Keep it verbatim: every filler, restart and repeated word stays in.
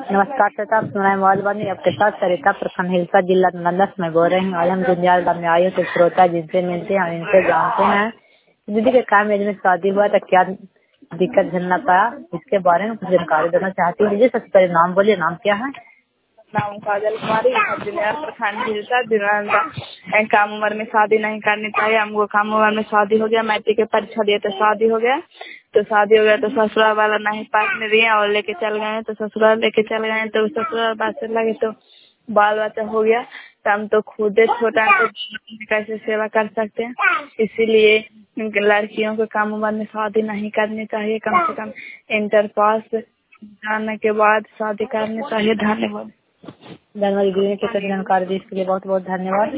नमस्कार सरिता, आप सुन रहे हैं मौजवानी आपके साथ सरिता, प्रखंड हिलसा, जिला नालंदा से मैं बोल रही हूँ। आज हम गुंजाल गाँव में आए थे श्रोता जिनसे मिलते हैं, इनसे जानते हैं दीदी के काम में शादी हुआ तो क्या दिक्कत झेलना पड़ा, इसके बारे में कुछ जानकारी देना चाहती हूँ। दीदी सबसे पहले नाम बोलिए, नाम क्या है? नाम काजल कुमारी, प्रखंड हिलसा, जिला। काम उम्र में शादी नहीं करनी चाहिए हमको। काम उम्र में शादी हो गया, मैट्रिक की परीक्षा दिए तो शादी हो गया, तो शादी हो गया तो ससुराल वाला नहीं पार्टनर दिए और लेके चल गए, तो ससुराल लेके चल गए तो ससुराल बात से लगे तो बाल बच्चा हो गया, तो हम तो खुद छोटा तो कैसे सेवा कर सकते हैं। इसीलिए लड़कियों को कम उम्र में शादी नहीं करनी चाहिए, कम से कम इंटर पास जाने के बाद शादी करनी चाहिए। धन्यवाद। धन्यवाद दीदी ने जानकारी दी, इसके लिए बहुत बहुत धन्यवाद।